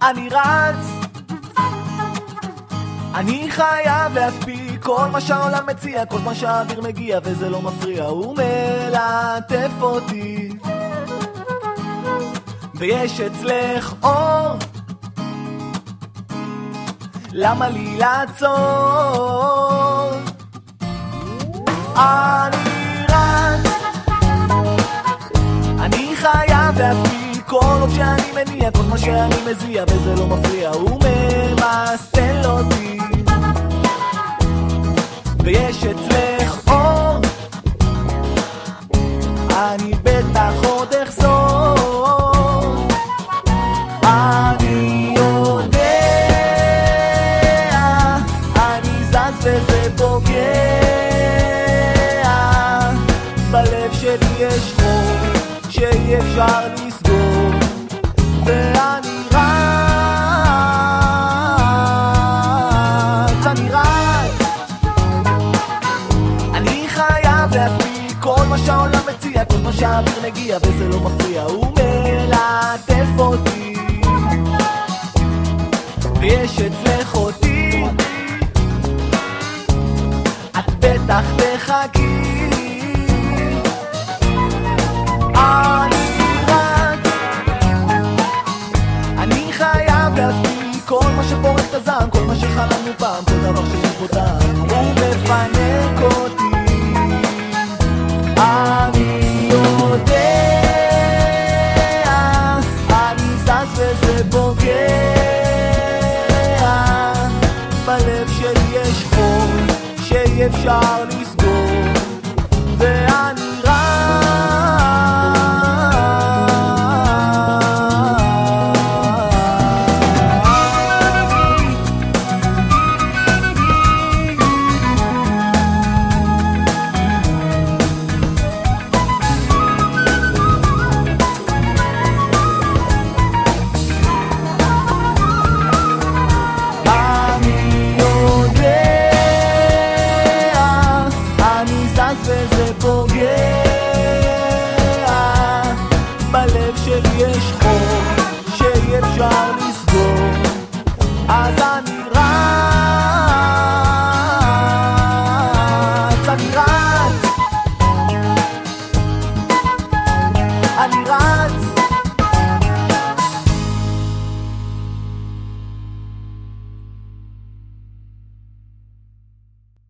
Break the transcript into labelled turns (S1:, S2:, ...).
S1: אני רץ, אני חייב להספיק כל מה שהעולם מציע, כל מה שהאוויר מגיע וזה לא מפריע, הוא מלטף אותי. ויש אצלך אור, למה לי לעצור? אני רץ, אני חייב להספיק כל עוד שאני מניע, כל מה שאני מזיע וזה לא מפריע, הוא ממסטל אותי. ויש אצלך אור, אני בטח עוד אחזור. אני יודע, אני זז וזה פוגע, בלב שלי יש חור שאי אפשר לסגור, ואני רץ, אני רץ, אני חייב להספיק כל מה שהעולם מציע, כל מה שהאוויר מגיע וזה לא מפריע, הוא מלטף אותי. ויש אצלך אותי, את בטח תחכי. אני רץ, אני חייב להספיק כל מה שפורק את הזעם, כל מה שחלמנו פעם, כל דבר שיש בו טעם, הוא מפנק אותי. אני יודע, אני זז וזה פוגע, בלב שלי יש חור שאי אפשר לסגור, ואני וזה פוגע, בלב שלי יש חור שאי אפשר לסגור, אז אני רץ, אני רץ, אני רץ.